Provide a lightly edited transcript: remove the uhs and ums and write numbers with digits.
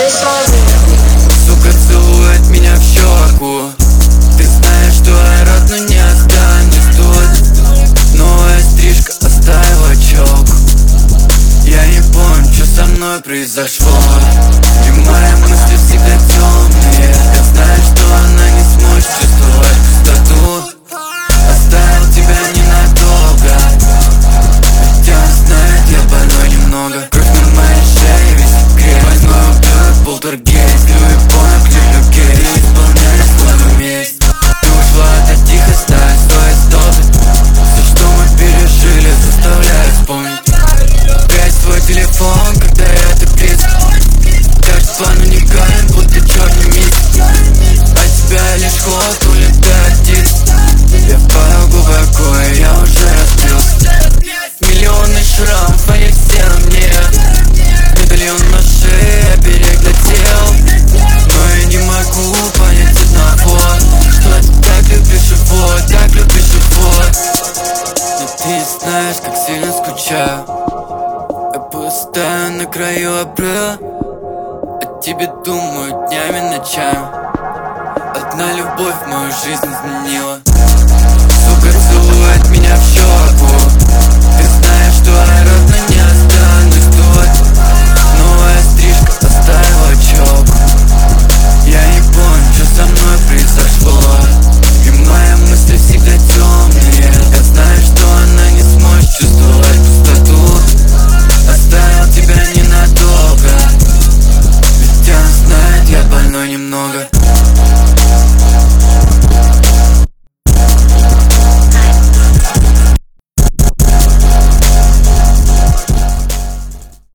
Сука целует меня в щеку. Ты знаешь, что я рад, но не останусь тут. Новая стрижка оставила челку. Я не помню, что со мной произошло. И мои мысли всегда темные. Я знаю, что она не сможет чувствовать пустоту. Оставил тебя ненадолго, хотя знает, я больной немного. Кровь на моей шее, весь секрет. Возьму убьет полтергейст. Люблю понок, люблю гей. Исполняю свою месть. Ты ушла, это тихо, ставь свои стопы. Все, что мы пережили, заставляет вспомнить. Опять свой телефон, когда это близко. Каждый план уникален, будто черный мисс. От тебя лишь ход, улетает птиц. Я впал глубоко, и я уже разбился. Миллионы шрамов, они все на мне. Медальон на шее, берег для тел. Но я не могу понять одного, что ты так любишь его, так любишь его. Но ты не знаешь, как сильно скучаю. Я пустаю на краю обрыва. О тебе думаю днями, ночами. Одна любовь мою жизнь изменила. Сука целует меня в щеку.